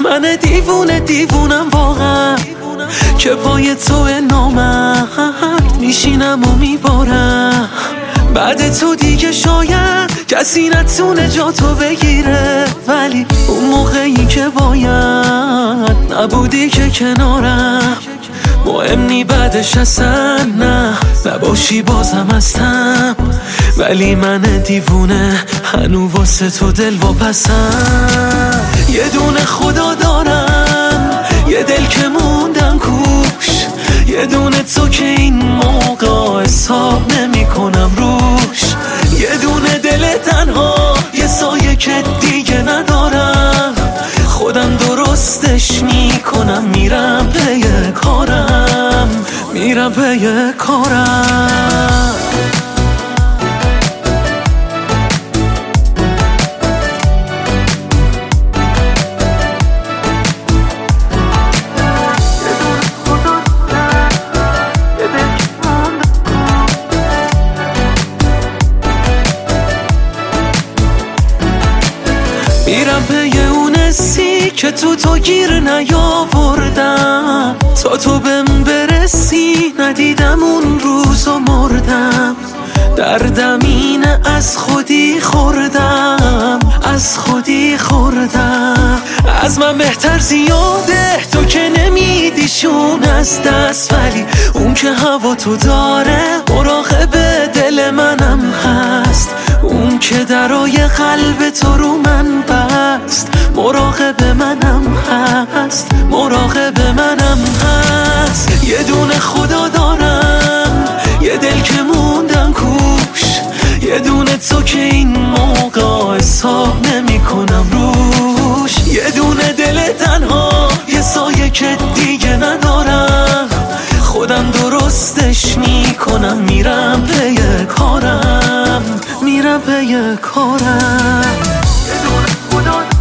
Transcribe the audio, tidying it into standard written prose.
من دیوونم واقعا که پای تو نامرد میشینم و میبارم. بعد تو دیگه شاید کسی نتونه جا تو بگیره، ولی اون موقعی که باید نبودی که کنارم. مهم نی بعدش اصلا نباشی بازم هستم، ولی من دیوونه هنو واسه تو دل واپسم. یه دونه خدا دارم، یه دل که موندم کوش، یه دونه تو که این موقع حساب نمی کنم روش. یه دونه دل تنها، یه سایه که دیگه ندارم، خودم درستش میکنم. میرم پی کارم، میرم پی کارم. میرم پی اون حسی که تو گیر نیاوردم، تا تو بهم برسی ندیدم اون روز و مردم. دردم اینه از خودی خوردم، از خودی خوردم. از من بهتر زیاده تو که نمیدیشون از دست، ولی اون که هوا تو داره مراقب دل منم هست. اون که درای قلب تو رو من بست، مراقب منم هست، مراقب منم هست. یه دونه خدا دارم، یه دل که موندم کوش، یه دونه تو که این موقع حساب نمی کنم روش. یه دونه دل تنها، یه سایه که دیگه ندارم، خودم درستش میکنم. میرم پی کارم، میرم پی کارم. یه دونه خدا